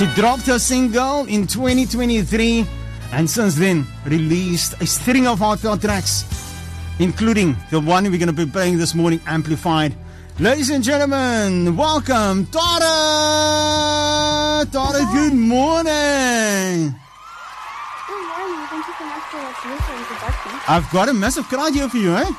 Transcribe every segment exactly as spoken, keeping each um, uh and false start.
She dropped her single in twenty twenty-three and since then released a string of heartfelt tracks, including the one we're going to be playing this morning, Amplified. Ladies and gentlemen, welcome Tara! Tara, good morning! Good morning. Thank you so much for that beautiful introduction. I've got a massive crowd here for you, eh?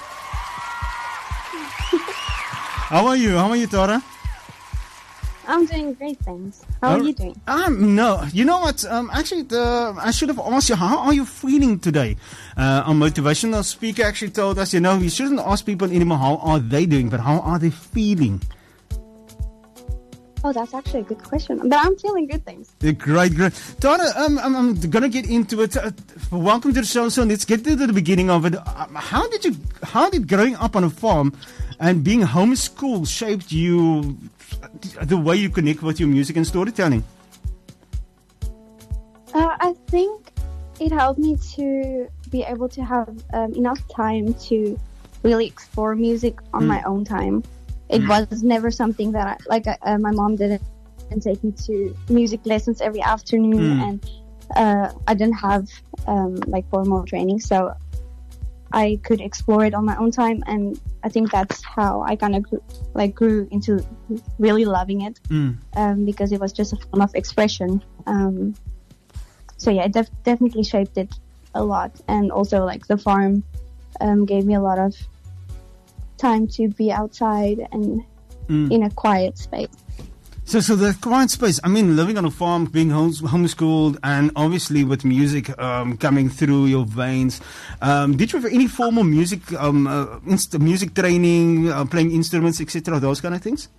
How are you? How are you, Tara? I'm doing great, thanks. How are Oh, you doing? Um, no, you know what? Um, actually, the, I should have asked you, how are you feeling today? Uh, our motivational speaker actually told us, you know, we shouldn't ask people anymore how are they doing, but how are they feeling? Oh, that's actually a good question. But I'm feeling good, thanks. Yeah, great, great. Tara, um, I'm, I'm going to get into it. Uh, welcome to the show. So let's get to the beginning of it. Um, how did you, how did growing up on a farm and being homeschooled shaped you, the way you connect with your music and storytelling? Uh, I think it helped me to be able to have um, enough time to really explore music on Mm. my own time. It was never something that, I, like, uh, my mom didn't take me to music lessons every afternoon, Mm. and uh, I didn't have um, like formal training, so I could explore it on my own time, and I think that's how I kind of grew, like grew into really loving it, Mm. um, because it was just a form of expression. Um, so yeah, it def- definitely shaped it a lot, and also like the farm um, gave me a lot of time to be outside and Mm. in a quiet space. So, so the quiet space, I mean, living on a farm, being homes, homeschooled, and obviously with music um, coming through your veins, um, did you have any formal music, um, uh, inst- music training, uh, playing instruments, et cetera, those kind of things?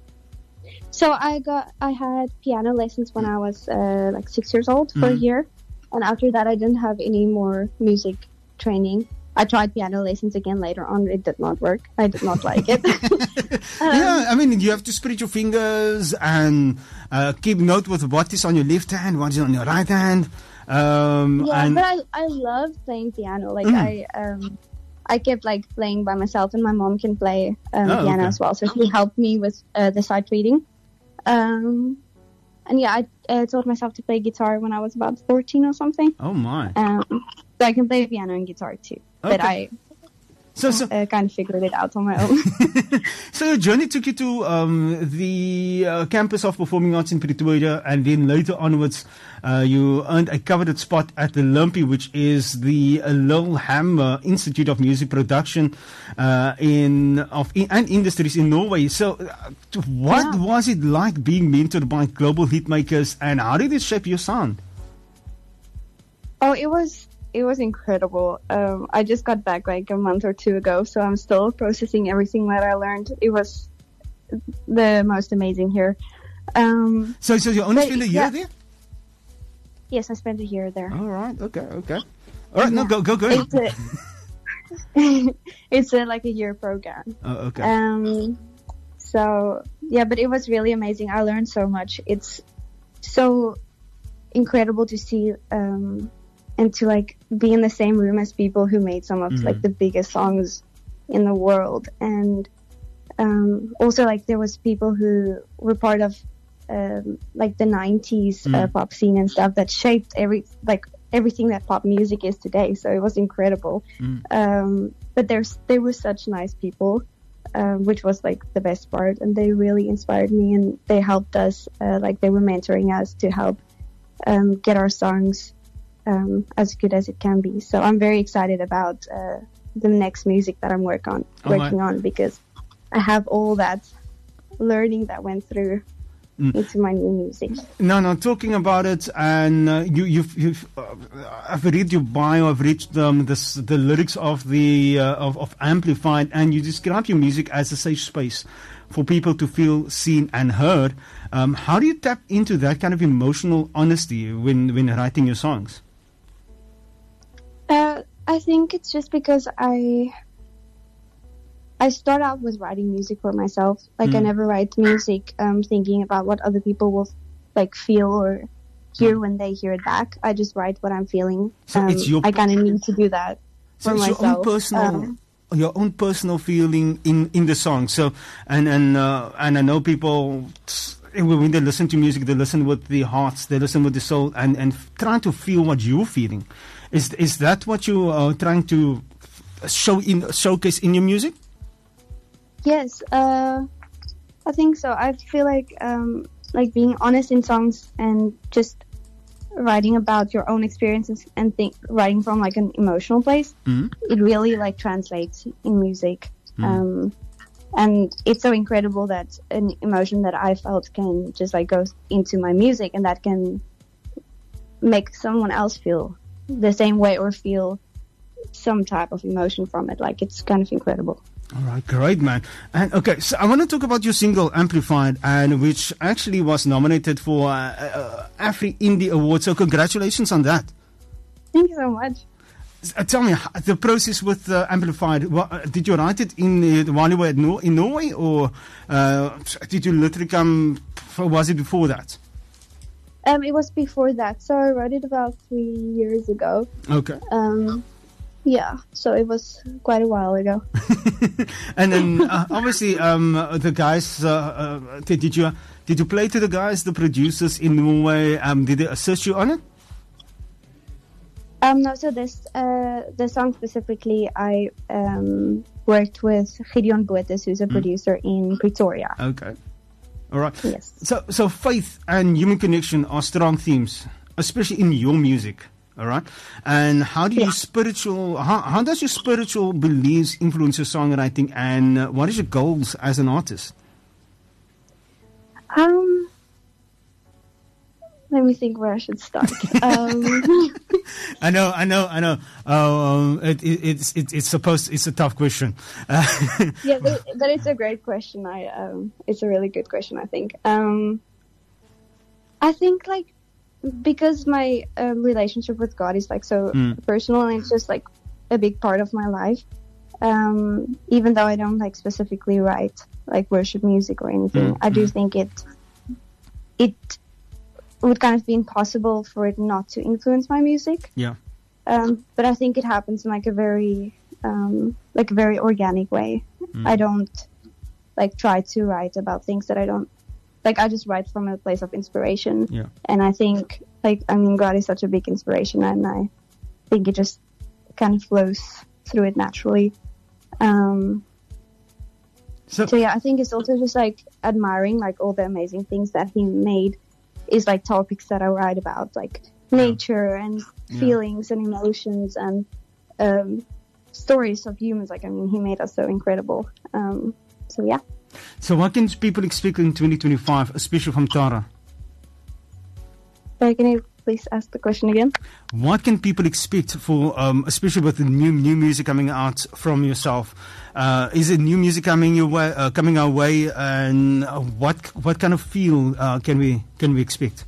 So I got, I had piano lessons when I was uh, like six years old for a Mhm. year, and after that I didn't have any more music training. I tried piano lessons again later on. It did not work. I did not like it. Um, Yeah, I mean, you have to spread your fingers and uh, keep note with what is on your left hand, what is on your right hand. Um, Yeah, and but I I love playing piano. Like Mm. I um I kept like playing by myself, and my mom can play um, Oh, piano okay. as well. So she helped me with uh, the sight reading. Um, and yeah, I uh, taught myself to play guitar when I was about fourteen or something. oh my. Um, so I can play piano and guitar too. But Okay. I So, so, uh, kind of figured it out on my own. so your journey took you to um, the uh, campus of Performing Arts in Pretoria, and then later onwards, uh, you earned a coveted spot at the Lumpy, which is the uh, Lil Hammer Institute of Music Production uh, in of in, and Industries in Norway. So, uh, to- what Yeah. was it like being mentored by global hitmakers, and how did it shape your sound? Oh, it was it was incredible. Um, I just got back like a month or two ago, so I'm still processing everything that I learned. It was the most amazing here. Um, So, so you only But, spent a year yeah. there? yes, I spent a year there. All right. Okay. Okay. All right. No, go, go, go. It's a, it's a, like a year program. Oh, okay. Um, so yeah, but it was really amazing. I learned so much. It's so incredible to see um, and to like be in the same room as people who made some of Mhm. like the biggest songs in the world, and um, also like there was people who were part of um, like the nineties uh, Mm. pop scene and stuff that shaped every like everything that pop music is today. So it was incredible. Mm. Um, but there's they were such nice people, um, which was like the best part, and they really inspired me, and they helped us, uh, like they were mentoring us to help um, get our songs um, as good as it can be. So I'm very excited about uh, the next music that I'm work on Oh, my- working on, because I have all that learning that went through Mm. into my new music. No, no, talking about it, and uh, you, you've, you've uh, I've read your bio, I've read um, this, the lyrics of the uh, of, of Amplified, and you describe your music as a safe space for people to feel seen and heard. Um, how do you tap into that kind of emotional honesty when when writing your songs? Uh, I think it's just because I I start out with writing music for myself. Like I Mm. never write music um, thinking about what other people will like feel or hear when they hear it back. I just write what I'm feeling. So um, it's your- I kind of need to do that So for it's myself. your own personal, Um, your own personal feeling in, in the song. So and and uh, and I know people when they listen to music, they listen with the hearts, they listen with the soul, and, and trying to feel what you're feeling. Is is that what you are trying to show in showcase in your music? Yes, uh, I think so. I feel like um, like being honest in songs and just writing about your own experiences and think, writing from like an emotional place. Mm-hmm. It really like translates in music. Mm-hmm. Um, and it's so incredible that an emotion that I felt can just like go into my music, and that can make someone else feel the same way or feel some type of emotion from it. Like, it's kind of incredible. All right, great, man. And okay, so I want to talk about your single Amplified, and which actually was nominated for uh, uh, Afri Indie Award. So congratulations on that. Thank you so much. Uh, tell me the process with uh, Amplified. What, uh, did you write it in uh, while you were in, Nor- in Norway, or uh, did you literally come? Was it before that? Um, it was before that, so I wrote it about three years ago. Okay. Um, yeah, so it was quite a while ago. And then, uh, obviously, um, the guys. Uh, uh, did you did you play to the guys, the producers in Norway? Um, did they assist you on it? Um, no. So this, uh, the song specifically, I um worked with Gideon Boetes, who's a mm. producer in Pretoria. Okay. All right. Yes. So, so faith and human connection are strong themes, especially in your music. All right. And how do yeah. you spiritual? How, how does your spiritual beliefs influence your songwriting? And uh, what is your goals as an artist? Um. Let me think where I should start. um, I know, I know, I know. Um, it, it, it's it, it's supposed. It's a tough question. Uh, yeah, but, but it's a great question. I um, it's a really good question. I think. Um, I think like because my um, relationship with God is like so mm. personal, and it's just like a big part of my life. Um, even though I don't like specifically write like worship music or anything, mm. I do mm. think it it. would kind of be impossible for it not to influence my music. Yeah. Um, but I think it happens in like a very, um, like a very organic way. Mm. I don't like try to write about things that I don't, like I just write from a place of inspiration. Yeah. And I think like, I mean, God is such a big inspiration, and I think it just kind of flows through it naturally. Um, so, so yeah, I think it's also just like admiring like all the amazing things that he made is like topics that I write about, like nature and yeah. feelings and emotions and um, stories of humans. Like, I mean, he made us so incredible. Um, so, yeah. So what can people expect in twenty twenty-five, especially from Tara? Sorry, can you please ask the question again? What can people expect for, um, especially with the new new music coming out from yourself? Uh, is it new music coming your way, uh, coming our way, and uh, what what kind of feel uh, can we can we expect?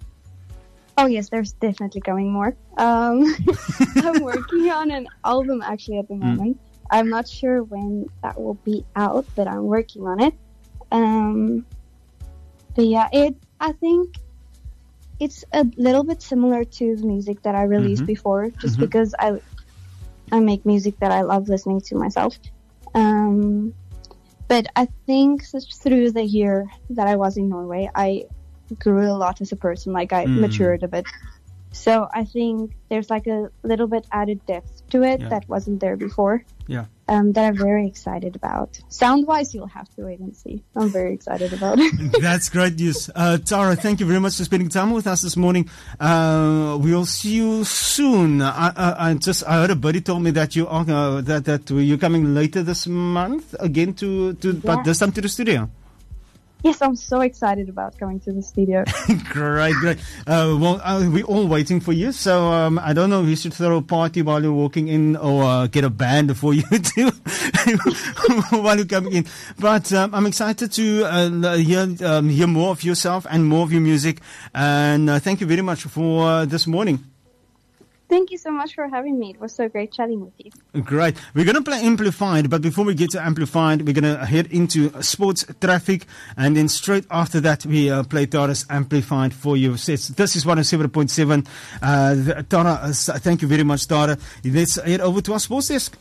Oh yes, there's definitely coming more. Um, I'm working on an album actually at the moment. Mm. I'm not sure when that will be out, but I'm working on it. Um, but yeah, it I think it's a little bit similar to the music that I released mm-hmm. before, just mm-hmm. because I I make music that I love listening to myself. Um, but I think through the year that I was in Norway, I grew a lot as a person. Like I mm. matured a bit. So I think there's like a little bit added depth to it yeah. that wasn't there before. Yeah. Um, that I'm very excited about. Sound-wise, you'll have to wait and see. I'm very excited about it. That's great news. Uh, Tara, thank you very much for spending time with us this morning. Uh, we'll see you soon. I, I, I just I heard a buddy told me that you are uh, that that you're coming later this month again to to yeah. but this time to the studio. Yes, I'm so excited about coming to the studio. Great, great. Uh, well, uh, we're all waiting for you. So um, I don't know if you should throw a party while you're walking in, or uh, get a band for you too while you're coming in. But um, I'm excited to uh, hear um, hear more of yourself and more of your music. And uh, thank you very much for uh, this morning. Thank you so much for having me. It was so great chatting with you. Great. We're going to play Amplified, but before we get to Amplified, we're going to head into sports traffic, and then straight after that, we uh, play Tara's Amplified for you. This is one oh seven point seven. Uh, Tara, uh, thank you very much, Tara. Let's head over to our sports desk.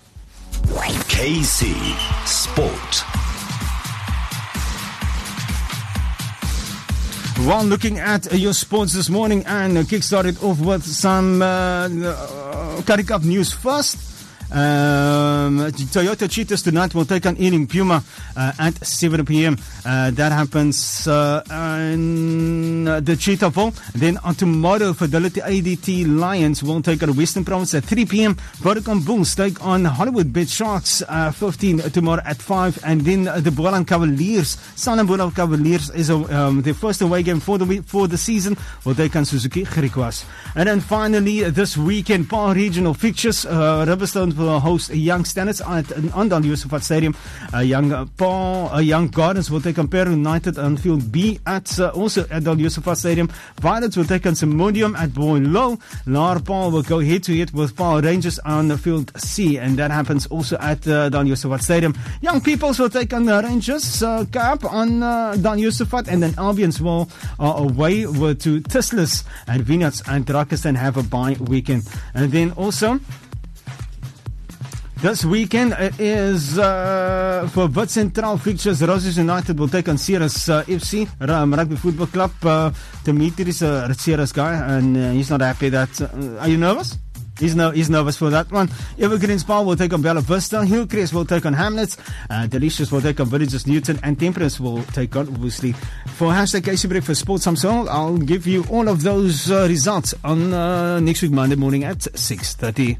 K C Sport. Well, looking at uh, your sports this morning and uh, kick started off with some uh, uh, Currie Cup news first. Um, Toyota Cheetahs tonight will take on Ealing Puma uh, at seven p.m. Uh, that happens uh, in uh, the Cheetah Bowl. Then on tomorrow, Fidelity A D T Lions will take on Western Province at three p.m. Vodacom Bulls take on Hollywood Bet Sharks uh, fifteen tomorrow at five. And then uh, the Boland Cavaliers, Sanambula Cavaliers is uh, um, their first away game for the week, for the season, will take on Suzuki Griquas. And then finally, uh, this weekend, Paarl Regional fixtures, uh, Riverstone will host Young Standards at on Dal Yusufat Stadium. Uh, young uh, Paul, uh, Young Gardens will take on Peru United on Field B at uh, also at Dal Yusufat Stadium. Violets will take on Simodium at Boylo. Lar Paul will go head to head with Paarl Rangers on the Field C, and that happens also at uh, Dal Yusufat Stadium. Young Peoples will take on the Rangers uh, Cup on uh, Dal Yusufat, and then Albions will uh, away with, to Tislas and Vineyards and Rakistan have a bye weekend. And then also this weekend is uh, for Wit Central fixtures. Roses United will take on Ceres uh, F C, um, Rugby Football Club. Uh, Dimitri is a Ceres guy, and uh, he's not happy that. Uh, are you nervous? He's, no, he's nervous for that one. Evergreen Spa will take on Bella Vista. Hillcrest will take on Hamlets. Uh, Delicious will take on Villages Newton. And Temperance will take on, obviously, for hashtag K C Breakfast Sports. I'm so I'll give you all of those uh, results on uh, next week, Monday morning at six thirty.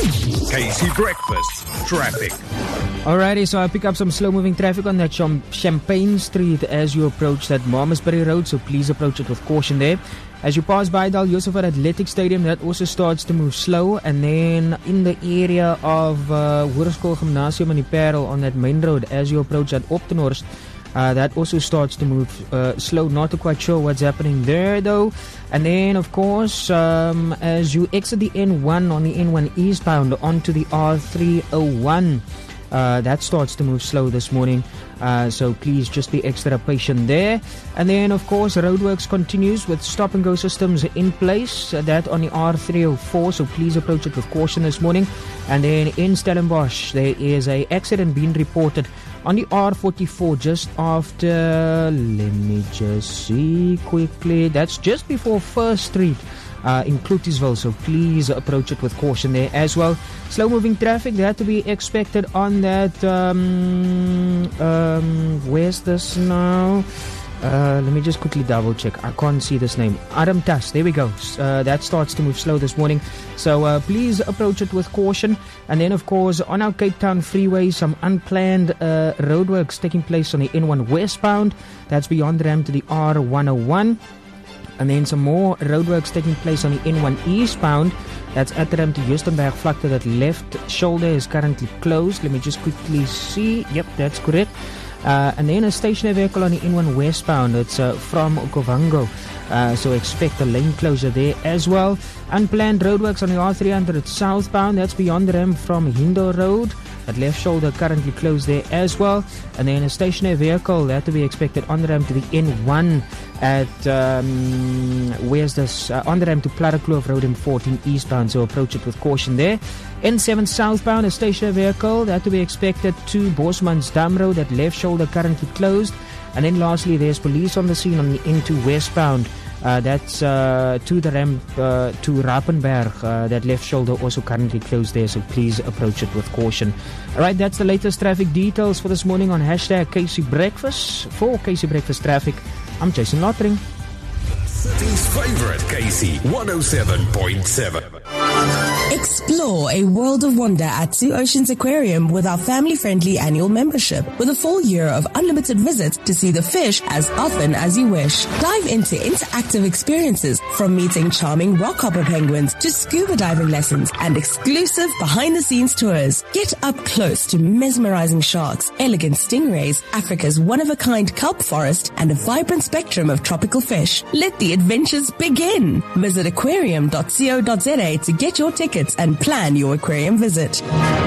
K C Breakfast Traffic. Alrighty, so I pick up some slow-moving traffic on that Cham- Champagne Street as you approach that Malmesbury Road, so please approach it with caution there. As you pass by Dal Yusufat Athletic Stadium, that also starts to move slow. And then in the area of uh, Hoërskool Gymnasium and Parel on that main road, as you approach that Optenhorst, Uh, that also starts to move uh, slow. Not too quite sure what's happening there though. And then of course um, as you exit the N one on the N one eastbound onto the R three oh one, uh, that starts to move slow this morning, uh, so please just be extra patient there. And then of course roadworks continues with stop and go systems in place, uh, that on the R three oh four, so please approach it with caution this morning. And then in Stellenbosch there is a accident being reported on the R forty-four just after, let me just see quickly, that's just before First Street uh, in Cloutiesville, so please approach it with caution there as well. Slow moving traffic, that to be expected on that, um, um, where's this now? Uh, let me just quickly double check. I can't see this name. Adam Tas, there we go. Uh, that starts to move slow this morning. So uh, please approach it with caution. And then, of course, on our Cape Town freeway, some unplanned uh, roadworks taking place on the N one westbound. That's beyond the ramp to the R one oh one. And then some more roadworks taking place on the N one eastbound. That's at the ramp to Justenberg Vlakte. That left shoulder is currently closed. Let me just quickly see. Yep, that's correct. Uh, and then a stationary vehicle on the N one westbound. It's uh, from Okovango. Uh, so expect a lane closure there as well. Unplanned roadworks on the R three hundred southbound. That's beyond the ramp from Hindo Road. That left shoulder currently closed there as well. And then a stationary vehicle that to be expected on the ramp to the N one at, um, where's this? Uh, on the ramp to Plarakloof Road in fourteen eastbound. So approach it with caution there. N seven southbound, a stationary vehicle that to be expected to Bosman's Dam Road. That left shoulder currently closed. And then lastly, there's police on the scene on the N two westbound. Uh, that's uh, to the ramp uh, to Rapenberg. Uh, that left shoulder also currently closed there, so please approach it with caution. Alright, that's the latest traffic details for this morning on hashtag K C Breakfast. For K C Breakfast Traffic, I'm Jason Lottering. City's favorite K C one oh seven point seven. Explore a world of wonder at Two Oceans Aquarium with our family-friendly annual membership, with a full year of unlimited visits to see the fish as often as you wish. Dive into interactive experiences, from meeting charming rockhopper penguins to scuba diving lessons and exclusive behind-the-scenes tours. Get up close to mesmerizing sharks, elegant stingrays, Africa's one-of-a-kind kelp forest, and a vibrant spectrum of tropical fish. Let the adventures begin. Visit aquarium dot co dot za to get your tickets and plan your aquarium visit.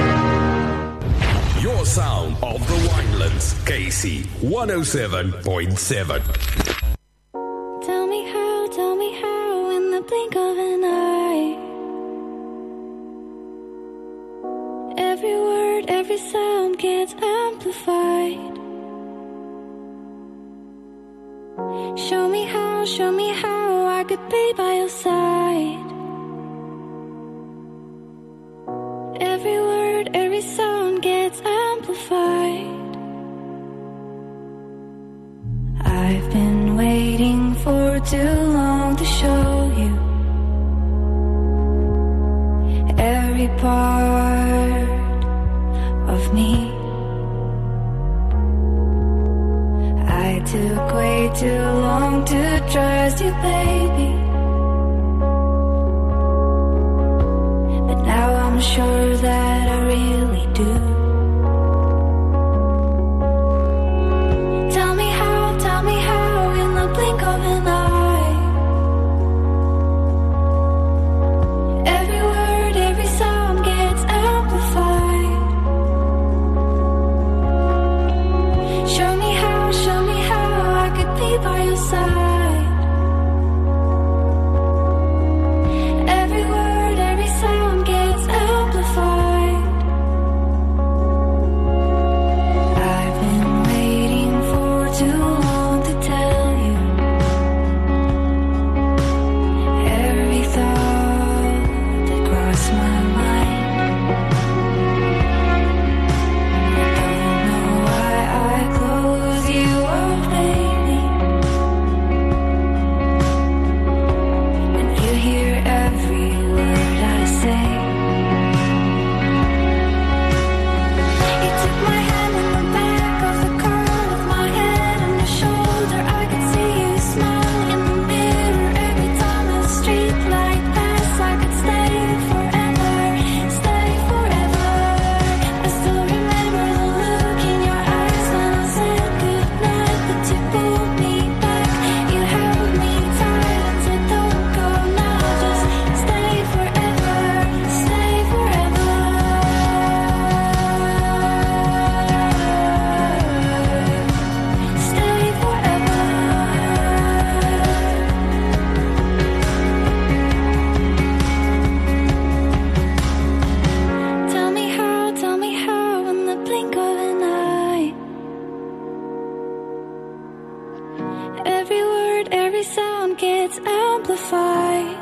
Your sound of the Winelands, K C one oh seven point seven. Tell me how, tell me how, in the blink of an eye. Every word, every sound gets amplified. Show me how how, show me how I could be by your side. Every word, every sound gets amplified. I've been waiting for too long to show you every part of me. I took way too long to trust you, baby, but now I'm sure that I really do. Tell me how, tell me how, in the blink of an eye. Every word, every sound gets amplified. Show me how, show me how I could be by your side. Every word, every sound gets amplified. I've been waiting for too long to tell you every thought that crossed my mind. I don't know why I close you off, baby, when you hear every word I say. You took my hand in the back of the car, with my head on your shoulder. I could see you smiling in the mirror every time the street light passed. I could stay forever, stay forever. I still remember the look in your eyes when I said goodnight, but you pulled me back. You held me tight and said don't go now, just stay forever, stay forever. Stay forever. Tell me how, tell me how, in the blink of an eye. Every word, every sound gets amplified.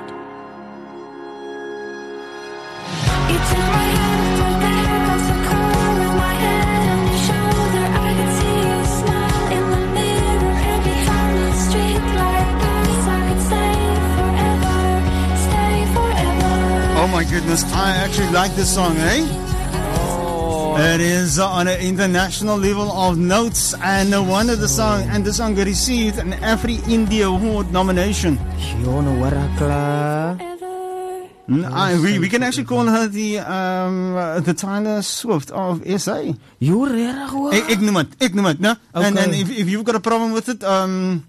You turn my head toward the back of the car, with my head on your shoulder. I could see you smile in the mirror every time the street light passed. I could stay forever, stay forever. Oh my goodness, I actually like this song, eh? It is uh, on an international level of notes, and no wonder the song and the song received an Afri Indie Award nomination. Shiona Warakla. Mm, I, we, we can actually call her the um, uh, the Tyler Swift of S A. You rare hoor. Ek, ek noem het, ek noem het, no? And Okay. then if, if you've got a problem with it, um,